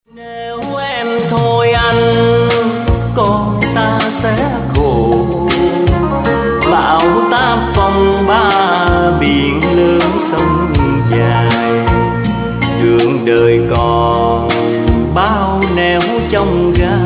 Nếu em thôi anh, con ta sẽ khổ. Bão táp phong ba biển lớn sông dài, đường đời còn bao nẻo trong gai.